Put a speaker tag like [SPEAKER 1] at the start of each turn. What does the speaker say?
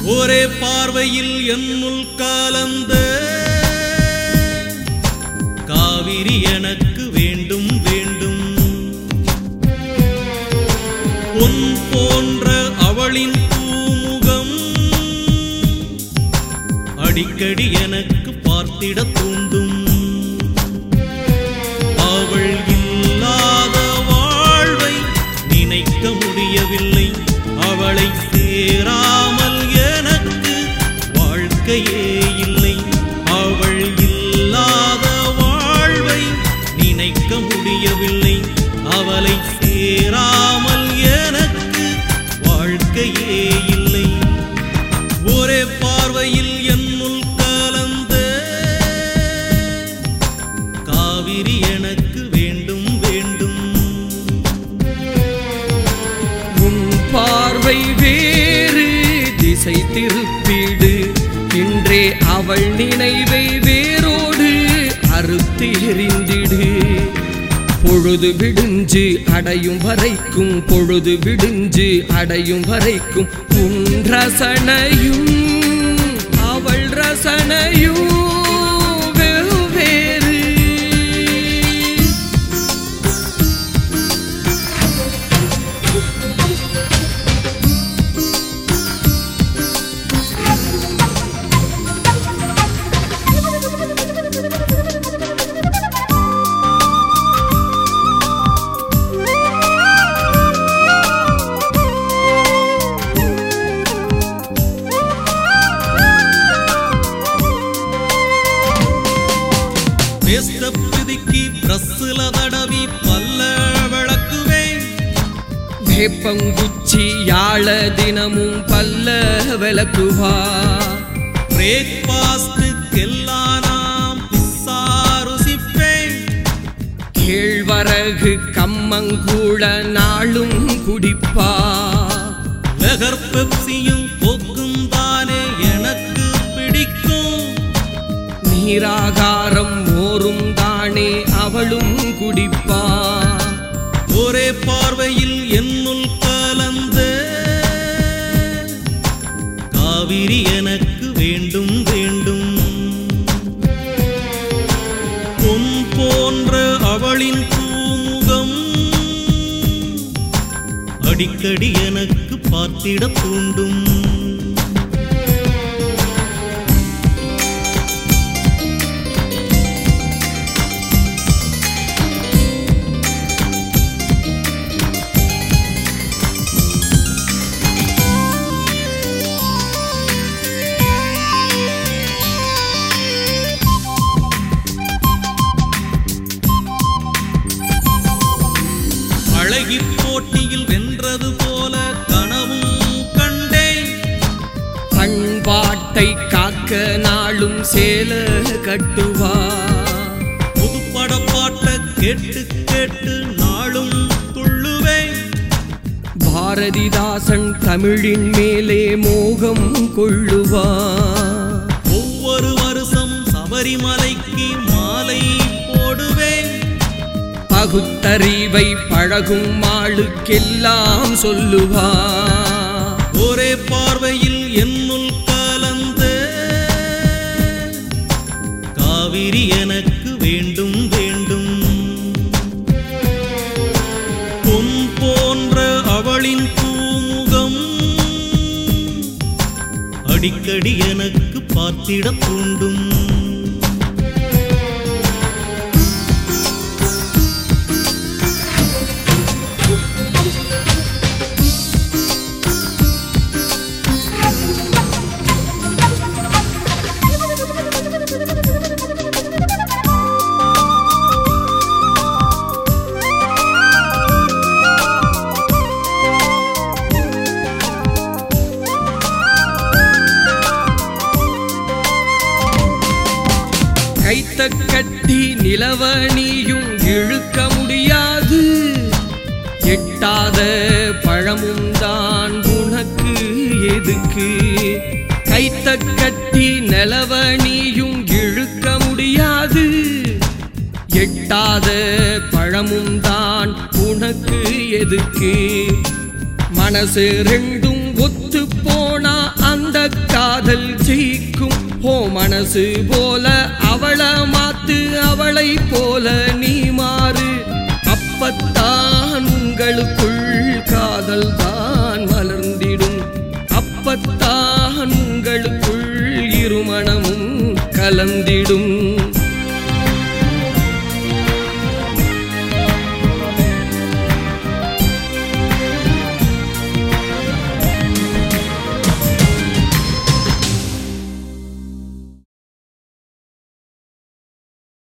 [SPEAKER 1] ஒரே பார்வையில் என்னுள் கலந்த காவிரி எனக்கு வேண்டும் வேண்டும். பொன் போன்ற அவளின் பூமுகம் அடிக்கடி எனக்கு பார்த்திட தூண்டும். அவள் இல்லாத வாழ்வை நினைக்க முடியவில்லை. அவளை சேராமல் எனக்கு வாழ்க்கையே இல்லை. அவள் இல்லாத வாழ்வை நினைக்க முடியவில்லை. அவளை சேராமல் எனக்கு வாழ்க்கையே இல்லை. ஒரே பார்வையில் என்னுள் கலந்த காவிரி எனக்கு வேண்டும் வேண்டும்.
[SPEAKER 2] உன் பார்வை வேறு திசை திருப்பிடு. இன்றே அவள் நினைவை வேரோடு அறுத்து எறிந்திடு. பொழுது விடிஞ்சு அடையும் வரைக்கும், பொழுது விடிஞ்சு அடையும் வரைக்கும் உன் ரசனையும் அவள் ரசனையும் வெவ்வேறு.
[SPEAKER 1] பிதுக்கி பிரஸ்ல தடவி பல்ல விளக்குவேன்.
[SPEAKER 2] வேப்பங்குச்சி யாழ தினமும் பல்ல விளக்குவா.
[SPEAKER 1] பிரேக்பாஸ்டுக்கெல்லாம் நாம் பிஸ்ஸா ருசிப்பேன்.
[SPEAKER 2] கேழ்வரகு கம்மங்கூழ நாளும் குடிப்பா.
[SPEAKER 1] லகர் பெப்சியும் கோக்கும் தானே எனக்கு பிடிக்கும்.
[SPEAKER 2] நீராகாரம் மோரும் தானே அவளும் குடிப்பா.
[SPEAKER 1] ஒரே பார்வையில் என்னுள் கலந்த காவிரி எனக்கு வேண்டும் வேண்டும். பொன் போன்ற அவளின் பூமுகம் அடிக்கடி எனக்கு பார்த்திட தூண்டும். அழகி போட்டியில் வென்றது போல கனவும் கண்டேன்.
[SPEAKER 2] பண்பாட்டை காக்க நாளும் சேல கட்டுவா.
[SPEAKER 1] புதுப்பட பாட்ட கேட்டு கேட்டு நாளும் துள்ளுவேன்.
[SPEAKER 2] பாரதிதாசன் தமிழின் மேலே மோகம் கொள்ளுவா.
[SPEAKER 1] ஒவ்வொரு வருஷம் சபரிமலைக்கு மாலை போடுவேன்.
[SPEAKER 2] பகுத்தறிவை பழகும் மாளுக்கெல்லாம் சொல்லுவா.
[SPEAKER 1] ஒரே பார்வையில் என்னுள் கலந்த காவிரி எனக்கு வேண்டும் வேண்டும். பொன் போன்ற அவளின் பூமுகம் அடிக்கடி எனக்கு பார்த்திட தூண்டும்.
[SPEAKER 2] கைத்த கட்டி நிலவணியும் இழுக்க முடியாது. எட்டாத பழமும் தான் உனக்கு எதுக்கு. கைத்த கட்டி நிலவணியும் இழுக்க முடியாது. எட்டாத பழமும் தான் உனக்கு எதுக்கு. மனசு ரெண்டும் ஒத்து போனா அந்த காதல் ஜெயிக்கும். ஓ மனசு போல அவளை மாத்து, அவளை போல நீ மாறு. அப்பத்தான் உங்களுக்குள்